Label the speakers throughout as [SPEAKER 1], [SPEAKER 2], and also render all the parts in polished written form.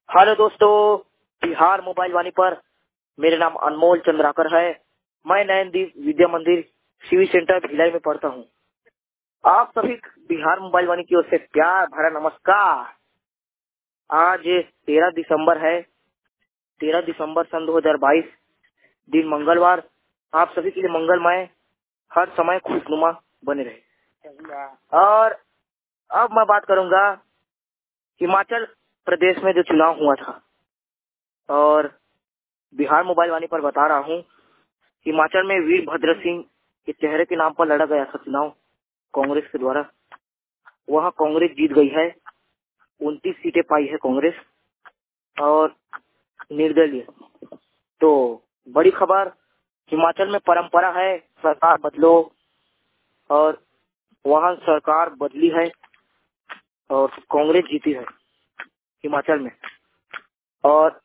[SPEAKER 1] Hello दोस्तों, Bihar mobile वाणी पर मेरा नाम अनमोल चंद्राकर है। मैं नयनदीप विद्या मंदिर सिविल सेंटर भिलाई में पढ़ता हूँ। आप सभी बिहार मोबाइल वाणी की ओर से प्यार भरा नमस्कार। आज 13 दिसंबर है, 13 दिसंबर सन 2022, दिन मंगलवार। आप सभी के लिए मंगलमय, हर समय खुशनुमा बने रहे। और अब मैं बात करूंगा हिमाचल प्रदेश में जो चुनाव हुआ था, और बिहार मोबाइल वाणी पर बता रहा हूँ। हिमाचल में वीरभद्र सिंह के चेहरे के नाम पर लड़ा गया था चुनाव कांग्रेस के द्वारा। वहाँ कांग्रेस जीत गई है, 29 सीटें पाई है कांग्रेस और निर्दलीय। तो बड़ी खबर, हिमाचल में परंपरा है सरकार बदलो, और वहाँ सरकार बदली है और कांग्रेस जीती है हिमाचल में। और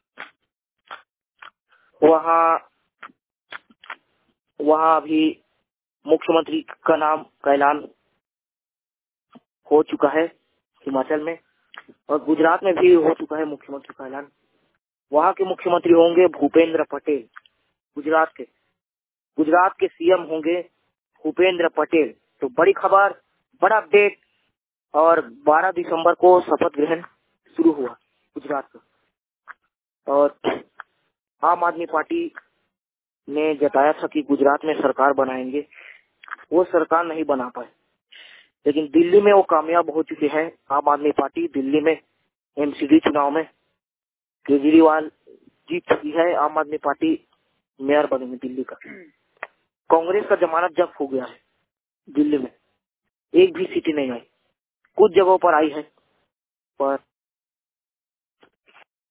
[SPEAKER 1] वहाँ अभी मुख्यमंत्री का नाम का ऐलान हो चुका है हिमाचल में, और गुजरात में भी हो चुका है मुख्यमंत्री का ऐलान। वहाँ के मुख्यमंत्री होंगे भूपेंद्र पटेल। गुजरात के सीएम होंगे भूपेंद्र पटेल। तो बड़ी खबर, बड़ा अपडेट। और 12 दिसंबर को शपथ ग्रहण शुरू हुआ गुजरात का। और आम आदमी पार्टी ने जताया था कि गुजरात में सरकार बनाएंगे। वो सरकार नहीं बना पाए, लेकिन दिल्ली में वो कामयाब हो चुके हैं। आम आदमी पार्टी दिल्ली में एमसीडी चुनाव में केजरीवाल जीत चुकी है। आम आदमी पार्टी मेयर बनेगी दिल्ली का। कांग्रेस का जमानत जब्त हो गया है दिल्ली में, एक भी सीटें नहीं आई। कुछ जगहों पर आई है, पर